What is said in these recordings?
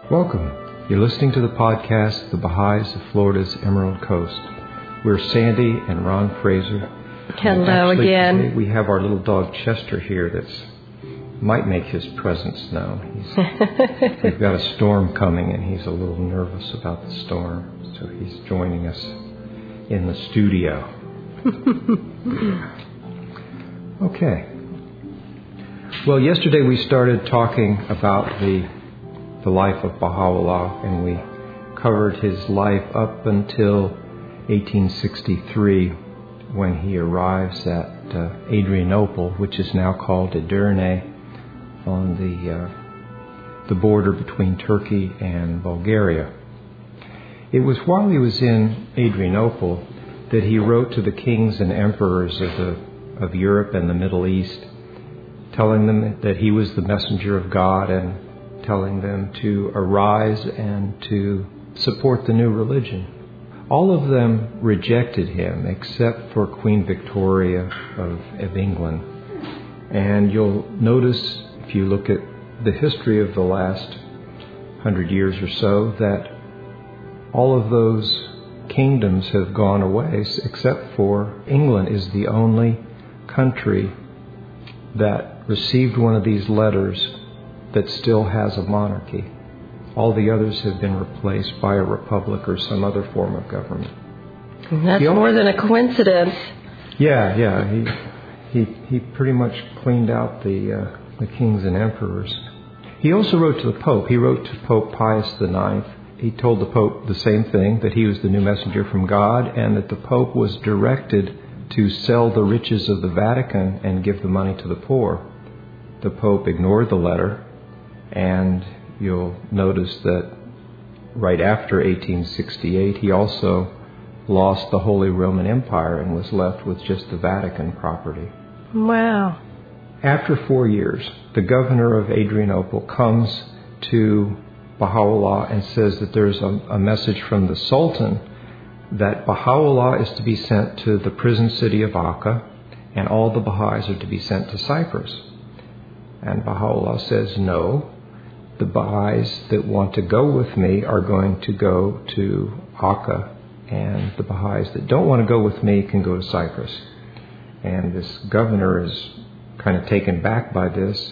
Welcome. You're listening to the podcast, The Baha'is of Florida's Emerald Coast. We're Sandy and Ron Fraser. Hello again. Today we have our little dog Chester here that might make his presence known. We've got a storm coming and he's a little nervous about the storm, so he's joining us in the studio. Okay. Well, yesterday we started talking about the life of Baha'u'llah, and we covered his life up until 1863 when he arrives at Adrianople, which is now called Edirne, on the border between Turkey and Bulgaria. It was while he was in Adrianople that he wrote to the kings and emperors of Europe and the Middle East, telling them that he was the messenger of God and telling them to arise and to support the new religion. All of them rejected him except for Queen Victoria of England. And you'll notice, if you look at the history of the last 100 years or so, that all of those kingdoms have gone away except for England is the only country that received one of these letters that still has a monarchy. All the others have been replaced by a republic or some other form of government. That's more than a coincidence. Yeah. He pretty much cleaned out the kings and emperors. He also wrote to the Pope. He wrote to Pope Pius IX. He told the Pope the same thing, that he was the new messenger from God, and that the Pope was directed to sell the riches of the Vatican and give the money to the poor. The Pope ignored the letter, and you'll notice that right after 1868, he also lost the Holy Roman Empire and was left with just the Vatican property. Wow. After 4 years, the governor of Adrianople comes to Baha'u'llah and says that there's a message from the Sultan that Baha'u'llah is to be sent to the prison city of Akka, and all the Baha'is are to be sent to Cyprus. And Baha'u'llah says, no, the Baha'is that want to go with me are going to go to Akka, and the Baha'is that don't want to go with me can go to Cyprus. And this governor is kind of taken back by this.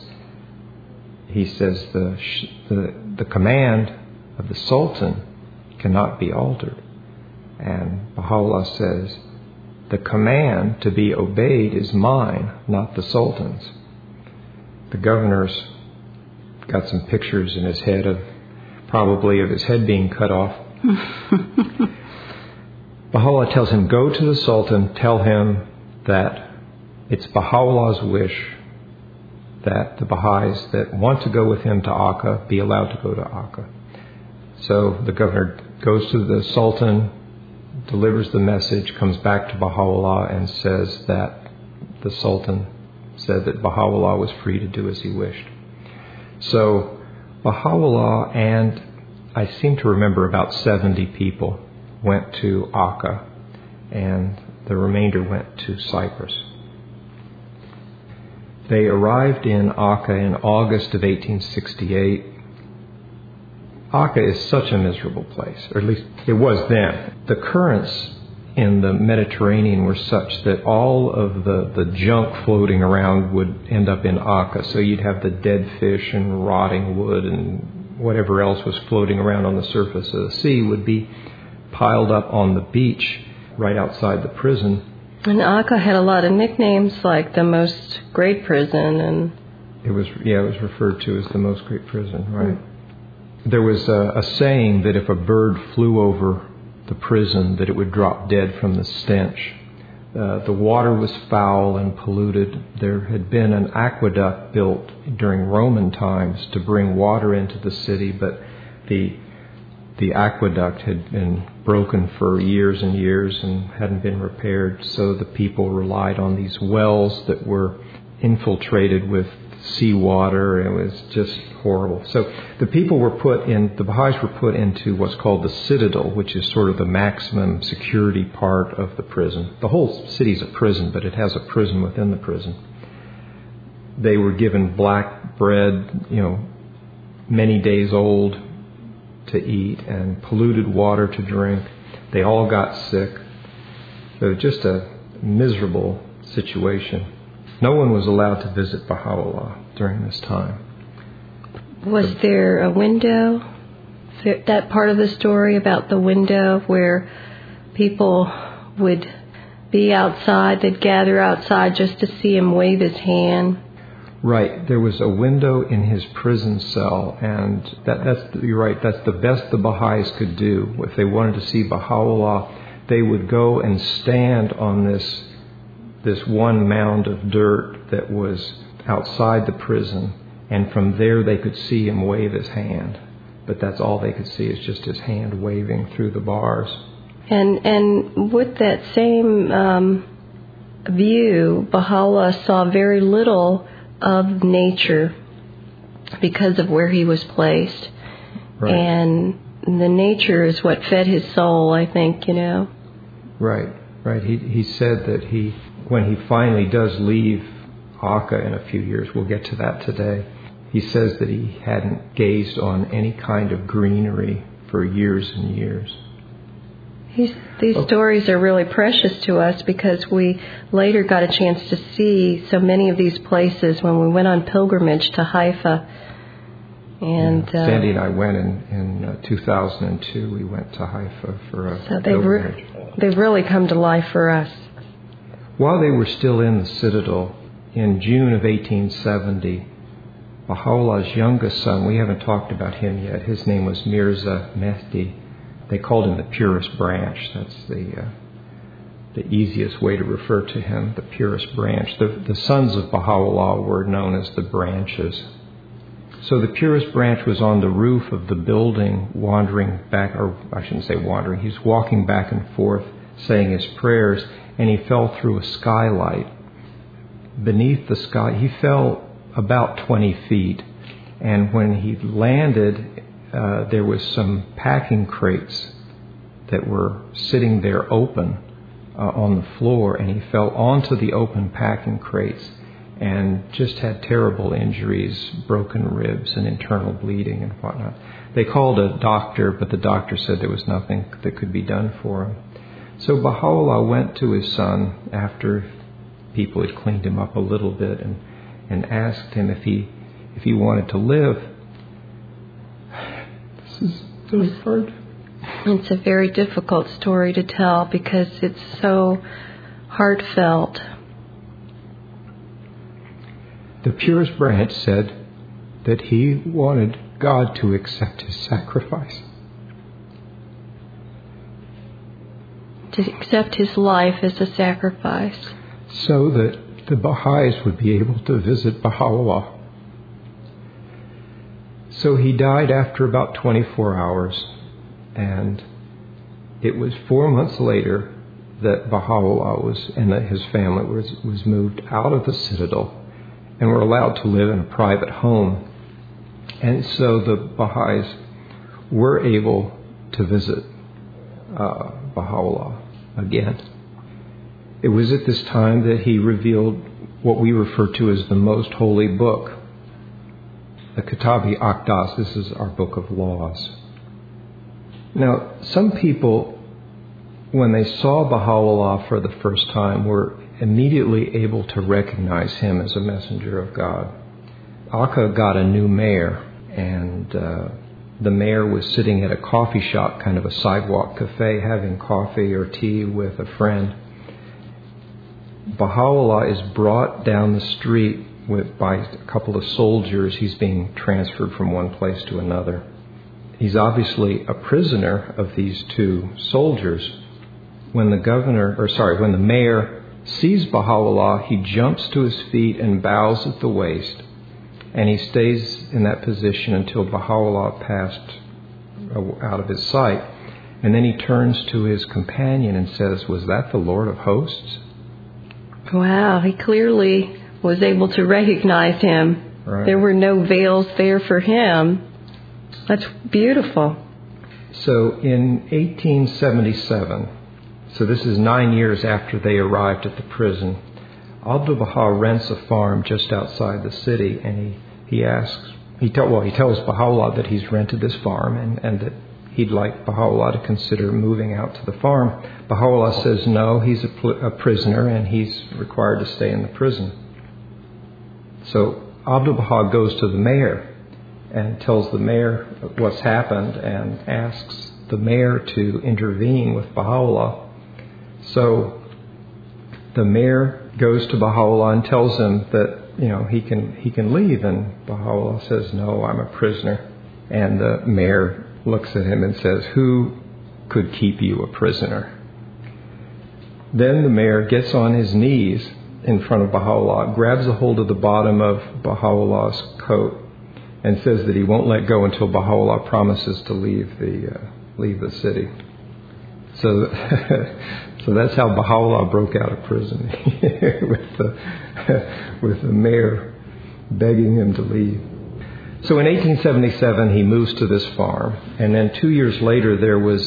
He says the command of the Sultan cannot be altered. And Baha'u'llah says, the command to be obeyed is mine, not the Sultan's. The governor's got some pictures in his head of his head being cut off. Baha'u'llah tells him, go to the Sultan, tell him that it's Baha'u'llah's wish that the Baha'is that want to go with him to Akka be allowed to go to Akka. So the governor goes to the Sultan, delivers the message, comes back to Baha'u'llah and says that the Sultan said that Baha'u'llah was free to do as he wished. So Baha'u'llah and I seem to remember about 70 people went to Akka, and the remainder went to Cyprus. They arrived in Akka in August of 1868. Akka is such a miserable place, or at least it was then. The currents in the Mediterranean were such that all of the junk floating around would end up in Akka. So you'd have the dead fish and rotting wood and whatever else was floating around on the surface of the sea would be piled up on the beach right outside the prison. And Akka had a lot of nicknames, like the most great prison, and it was referred to as the most great prison, right? There was a saying that if a bird flew over the prison, that it would drop dead from the stench. The water was foul and polluted. There had been an aqueduct built during Roman times to bring water into the city, but the aqueduct had been broken for years and years and hadn't been repaired, so the people relied on these wells that were infiltrated with seawater, and it was just horrible. So the Baha'is were put into what's called the citadel, which is sort of the maximum security part of the prison. The whole city's a prison, but it has a prison within the prison. They were given black bread, many days old, to eat and polluted water to drink. They all got sick. So just a miserable situation. No one was allowed to visit Baha'u'llah during this time. Was there a window? That part of the story about the window where people would be outside, they'd gather outside just to see him wave his hand. Right. There was a window in his prison cell, and you're right, that's the best the Baha'is could do. If they wanted to see Baha'u'llah, they would go and stand on this one mound of dirt that was outside the prison, and from there they could see him wave his hand. But that's all they could see, is just his hand waving through the bars. And with that same view, Baha'u'llah saw very little of nature because of where he was placed. Right. And the nature is what fed his soul, I think, Right. He said that when he finally does leave Akka in a few years, we'll get to that today, he says that he hadn't gazed on any kind of greenery for years and years. These stories are really precious to us because we later got a chance to see so many of these places when we went on pilgrimage to Haifa. And Sandy and I went in 2002. We went to Haifa for a pilgrimage. They've really come to life for us. While they were still in the citadel, in June of 1870, Baha'u'llah's youngest son, we haven't talked about him yet, his name was Mirza Mehdi. They called him the purest branch. That's the easiest way to refer to him, the purest branch. The sons of Baha'u'llah were known as the branches. So the purest branch was on the roof of the building, wandering back, or I shouldn't say wandering, he was walking back and forth, saying his prayers, and he fell through a skylight. Beneath the sky, he fell about 20 feet, and when he landed, there was some packing crates that were sitting there open on the floor, and he fell onto the open packing crates and just had terrible injuries, broken ribs and internal bleeding and whatnot. They called a doctor, but the doctor said there was nothing that could be done for him. So Baha'u'llah went to his son after people had cleaned him up a little bit and asked him if he wanted to live. This is so hard. It's a very difficult story to tell because it's so heartfelt. The purest branch said that he wanted God to accept his sacrifice. To accept his life as a sacrifice. So that the Baha'is would be able to visit Baha'u'llah. So he died after about 24 hours, and it was 4 months later that Baha'u'llah and that his family was moved out of the citadel and were allowed to live in a private home. And so the Baha'is were able to visit Baha'u'llah again. It was at this time that he revealed what we refer to as the most holy book, the Kitab-i-Aqdas. This is our book of laws. Now, some people, when they saw Baha'u'llah for the first time, were immediately able to recognize him as a messenger of God. Akka got a new mayor, and the mayor was sitting at a coffee shop, kind of a sidewalk cafe, having coffee or tea with a friend. Baha'u'llah is brought down the street by a couple of soldiers. He's being transferred from one place to another. He's obviously a prisoner of these two soldiers. When the mayor sees Baha'u'llah, he jumps to his feet and bows at the waist. And he stays in that position until Baha'u'llah passed out of his sight. And then he turns to his companion and says, "Was that the Lord of Hosts?" Wow, he clearly was able to recognize him. Right. There were no veils there for him. That's beautiful. So in 1877, so this is 9 years after they arrived at the prison, Abdu'l-Baha rents a farm just outside the city, and he asks he tells Baha'u'llah that he's rented this farm and that he'd like Baha'u'llah to consider moving out to the farm. Baha'u'llah says no, he's a prisoner and he's required to stay in the prison. So Abdu'l-Baha goes to the mayor and tells the mayor what's happened and asks the mayor to intervene with Baha'u'llah. So the mayor goes to Baha'u'llah and tells him that he can leave, and Baha'u'llah says, no, I'm a prisoner. And the mayor looks at him and says, who could keep you a prisoner? Then the mayor gets on his knees in front of Baha'u'llah, grabs a hold of the bottom of Baha'u'llah's coat, and says that he won't let go until Baha'u'llah promises to leave the city. So that's how Baha'u'llah broke out of prison, with the mayor begging him to leave. So in 1877 he moves to this farm, and then 2 years later there was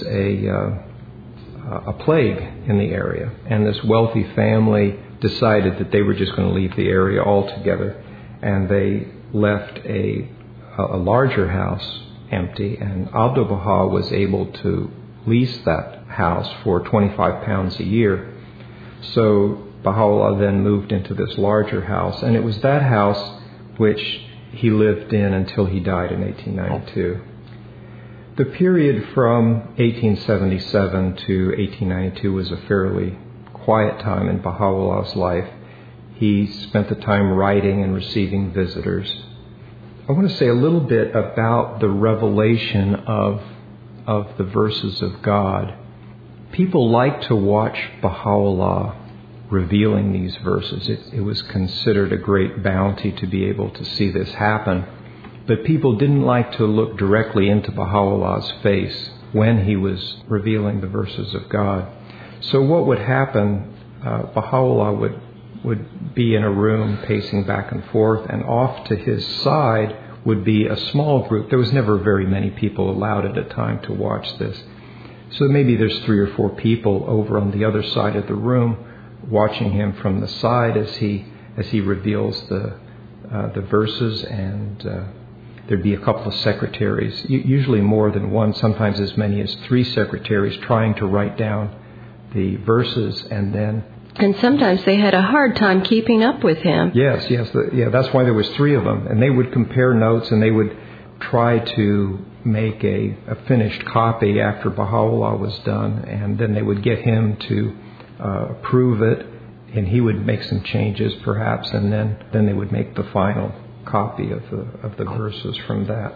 a plague in the area, and this wealthy family decided that they were just going to leave the area altogether, and they left a larger house empty, and Abdu'l-Baha was able to lease that house for 25 pounds a year. So Baha'u'llah then moved into this larger house, and it was that house which he lived in until he died in 1892. The period from 1877 to 1892 was a fairly quiet time in Baha'u'llah's life. He spent the time writing and receiving visitors. I want to say a little bit about the revelation of the verses of God. People like to watch Baha'u'llah revealing these verses. It was considered a great bounty to be able to see this happen. But people didn't like to look directly into Baha'u'llah's face when he was revealing the verses of God. So what would happen, Baha'u'llah would be in a room pacing back and forth, and off to his side would be a small group. There was never very many people allowed at a time to watch this. So maybe there's 3 or 4 people over on the other side of the room watching him from the side as he reveals the verses, and there'd be a couple of secretaries, usually more than one, sometimes as many as 3 secretaries trying to write down the verses, and sometimes they had a hard time keeping up with him. Yes, that's why there was 3 of them, and they would compare notes, and they would try to make a finished copy after Baha'u'llah was done, and then they would get him to approve it, and he would make some changes perhaps, and then they would make the final copy of the verses from that.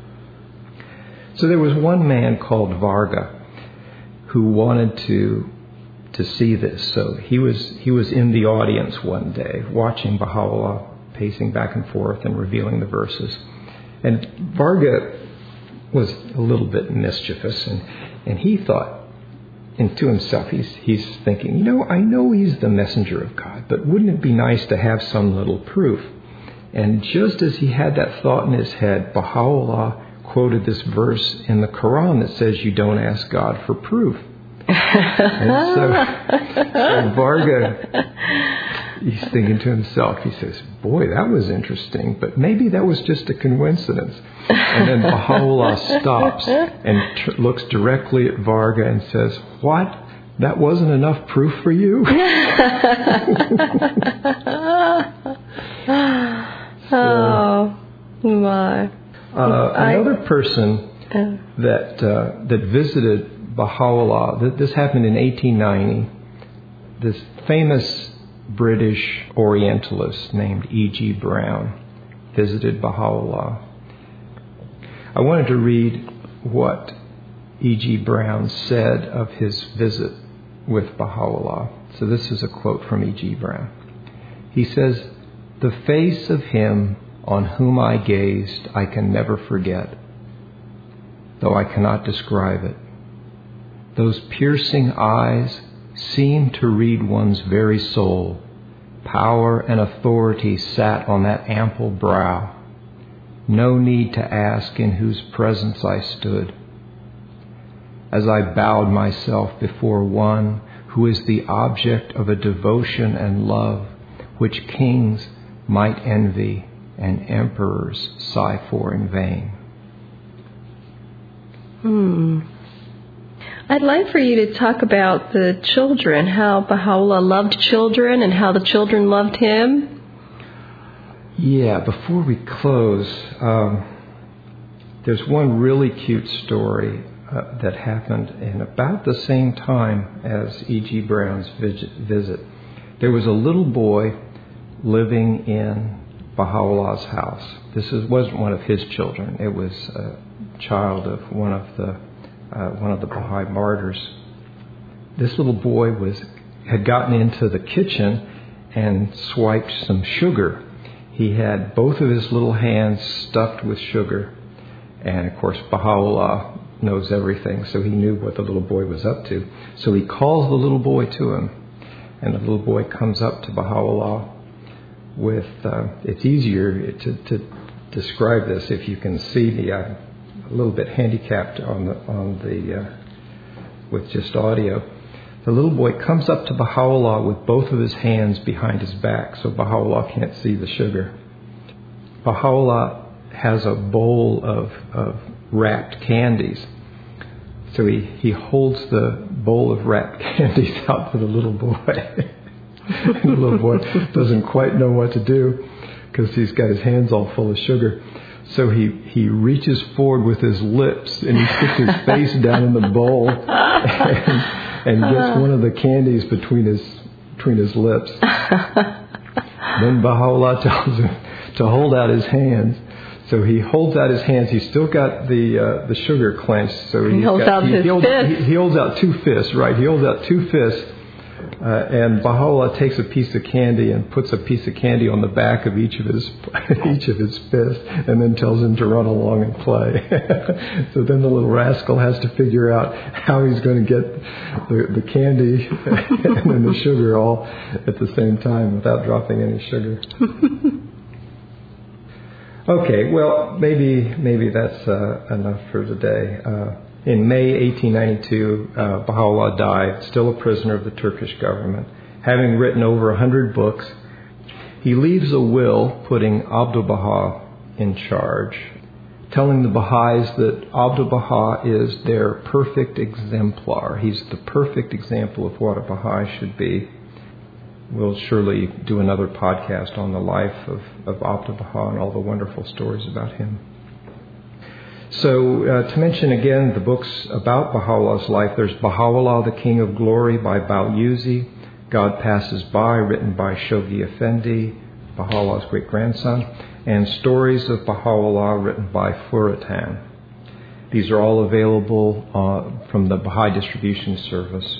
So there was one man called Varga who wanted to see this. So he was in the audience one day watching Baha'u'llah pacing back and forth and revealing the verses. And Varga was a little bit mischievous, and he thought, and to himself, he's thinking, I know he's the messenger of God, but wouldn't it be nice to have some little proof? And just as he had that thought in his head, Baha'u'llah quoted this verse in the Quran that says you don't ask God for proof. And so Varga, he's thinking to himself, he says, boy, that was interesting, but maybe that was just a coincidence. And then Baha'u'llah stops and looks directly at Varga and says, what? That wasn't enough proof for you? Oh, my. Another person that visited Baha'u'llah, this happened in 1890. This famous British Orientalist named E.G. Browne visited Baha'u'llah. I wanted to read what E.G. Browne said of his visit with Baha'u'llah. So this is a quote from E.G. Browne. He says, "The face of him on whom I gazed I can never forget, though I cannot describe it. Those piercing eyes seemed to read one's very soul. Power and authority sat on that ample brow. No need to ask in whose presence I stood. As I bowed myself before one who is the object of a devotion and love which kings might envy and emperors sigh for in vain. I'd like for you to talk about the children, how Baha'u'llah loved children and how the children loved him. Yeah, before we close, there's one really cute story that happened in about the same time as E.G. Brown's visit. There was a little boy living in Baha'u'llah's house. This wasn't one of his children. It was a child of one of the Baha'i martyrs. This little boy had gotten into the kitchen and swiped some sugar. He had both of his little hands stuffed with sugar. And, of course, Baha'u'llah knows everything, so he knew what the little boy was up to. So he calls the little boy to him. And the little boy comes up to Baha'u'llah with, it's easier to describe this if you can see me. I'm a little bit handicapped with just audio. The little boy comes up to Baha'u'llah with both of his hands behind his back, so Baha'u'llah can't see the sugar. Baha'u'llah has a bowl of wrapped candies. So he holds the bowl of wrapped candies out to the little boy. And the little boy doesn't quite know what to do because he's got his hands all full of sugar. So he reaches forward with his lips and he sticks his face down in the bowl and gets one of the candies between his lips. Then Baha'u'llah tells him to hold out his hands. So he holds out his hands. He's still got the sugar clenched. So he holds out his fists. He holds out two fists, right? He holds out two fists. And Baha'u'llah takes a piece of candy and puts a piece of candy on the back of each of his fists, and then tells him to run along and play. So then the little rascal has to figure out how he's going to get the candy and then the sugar all at the same time without dropping any sugar. Okay, well, maybe that's enough for today. In May 1892, Baha'u'llah died, still a prisoner of the Turkish government, having written over 100 books. He leaves a will putting Abdu'l-Baha in charge, telling the Baha'is that Abdu'l-Baha is their perfect exemplar. He's the perfect example of what a Baha'i should be. We'll surely do another podcast on the life of Abdu'l-Baha and all the wonderful stories about him. So to mention again the books about Baha'u'llah's life, there's Baha'u'llah, the King of Glory by Balyuzi, God Passes By, written by Shoghi Effendi, Baha'u'llah's great-grandson, and Stories of Baha'u'llah, written by Furatan. These are all available from the Baha'i Distribution Service.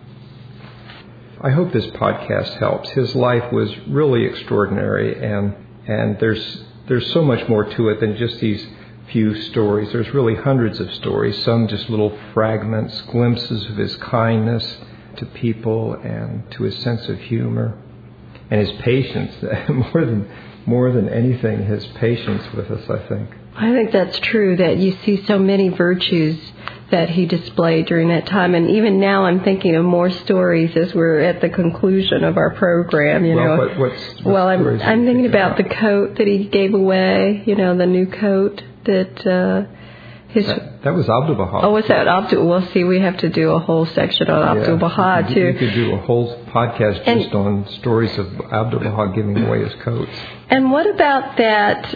I hope this podcast helps. His life was really extraordinary, and there's so much more to it than just these few stories. There's really hundreds of stories, some just little fragments, glimpses of his kindness to people and to his sense of humor and his patience. more than anything, his patience with us, I think. I think that's true, that you see so many virtues that he displayed during that time. And even now I'm thinking of more stories as we're at the conclusion of our program, you know. Well, I'm thinking about the coat that he gave away, you know, the new coat that that was Abdu'l-Baha. Oh, was that Abdu'l? Well, see, we have to do a whole section on Abdu'l-Baha too. You could do a whole podcast just on stories of Abdu'l-Baha giving away his coats. And what about that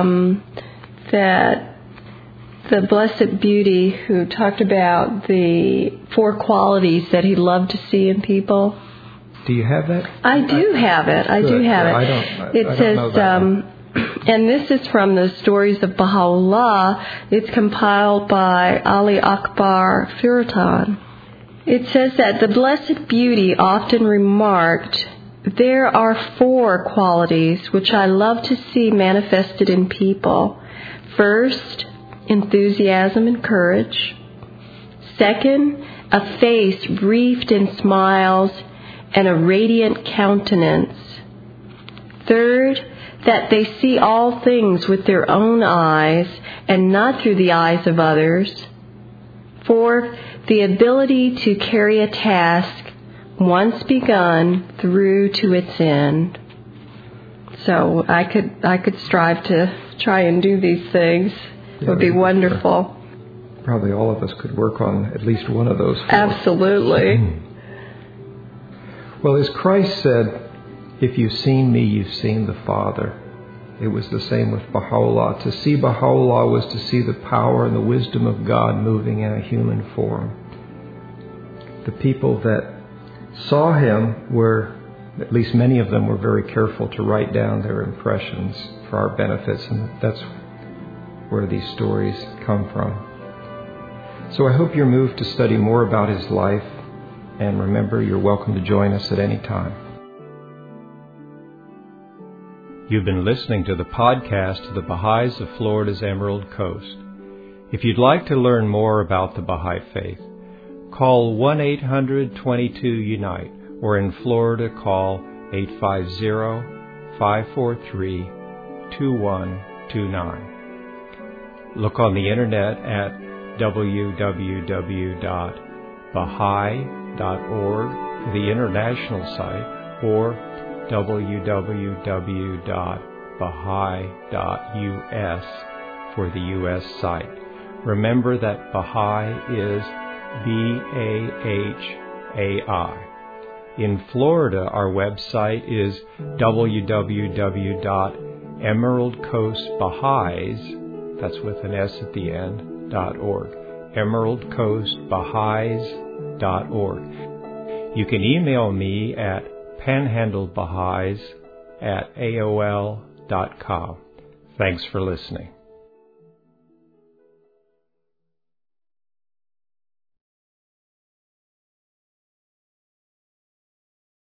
the Blessed Beauty who talked about the 4 qualities that he loved to see in people? Do you have that? I do have it. I do have it. It says, and this is from the Stories of Baha'u'llah. It's compiled by Ali Akbar Furatan. It says that the Blessed Beauty often remarked, "There are 4 qualities which I love to see manifested in people. First, enthusiasm and courage. Second, a face wreathed in smiles and a radiant countenance. Third, that they see all things with their own eyes and not through the eyes of others. Fourth, the ability to carry a task once begun through to its end." So I could strive to try and do these things. It would be wonderful. Probably all of us could work on at least one of those 4. Absolutely. Well, as Christ said, if you've seen me, you've seen the Father. It was the same with Baha'u'llah. To see Baha'u'llah was to see the power and the wisdom of God moving in a human form. The people that saw him were, at least many of them, were very careful to write down their impressions for our benefits, and that's where these stories come from. So I hope you're moved to study more about his life, and remember, you're welcome to join us at any time. You've been listening to the podcast of the Baha'is of Florida's Emerald Coast. If you'd like to learn more about the Baha'i Faith, call 1-800-22-UNITE, or in Florida, call 850-543-2129. Look on the internet at www.baha'i.org for the international site, or www.baha'i.us for the U.S. site. Remember that Baha'i is B-A-H-A-I. In Florida, our website is www.emeraldcoastbaha'is, that's with an S at the end, .org. emeraldcoastbaha'is.org. You can email me at panhandlebaha'is@aol.com. Thanks for listening.